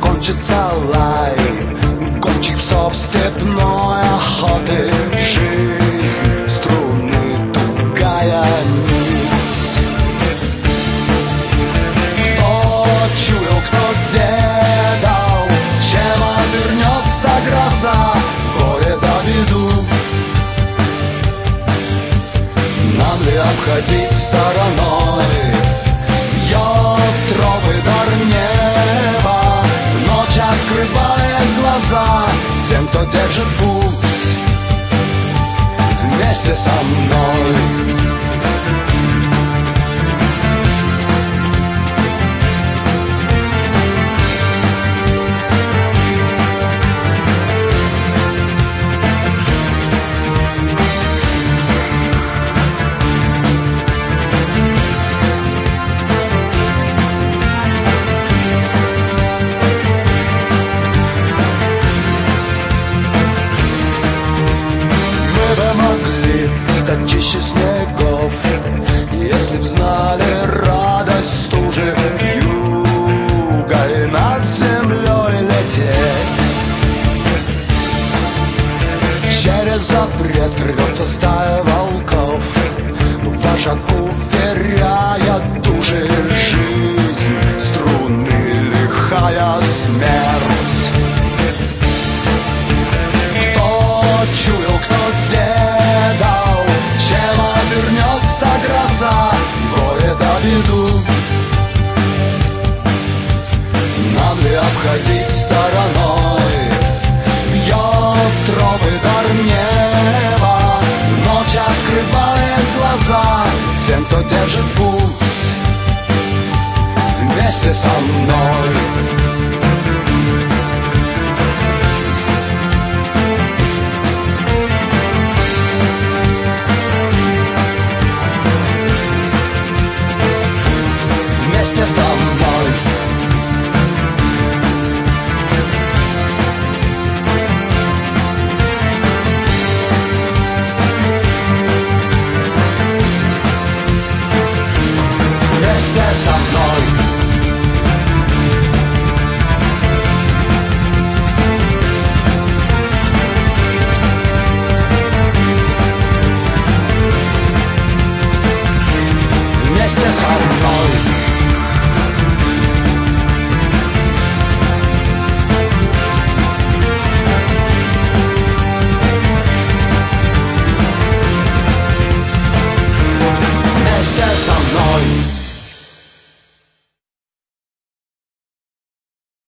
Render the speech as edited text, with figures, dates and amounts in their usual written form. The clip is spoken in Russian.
кончится лай гончих псов степной охоты. Жизнь струны, тугая нить. Кто чуял, кто ведал, чем обернется гроза, горе да беду. Нам ли обходить стороной ее тропы дар неба? Ночь открывает глаза тем, кто держит путь вместе со мной. Чище снегов, если б знали радость стужи юга и над землей лететь. Через запрет рвется стая волков, вожак уверяет души. Жизнь струны, лихая смерть. Кто чуял, кто ведал, чем обернется гроза, горе да беду. Нам ли обходить стороной ее тропы дар неба? Ночь открывает глаза тем, кто держит путь вместе со мной.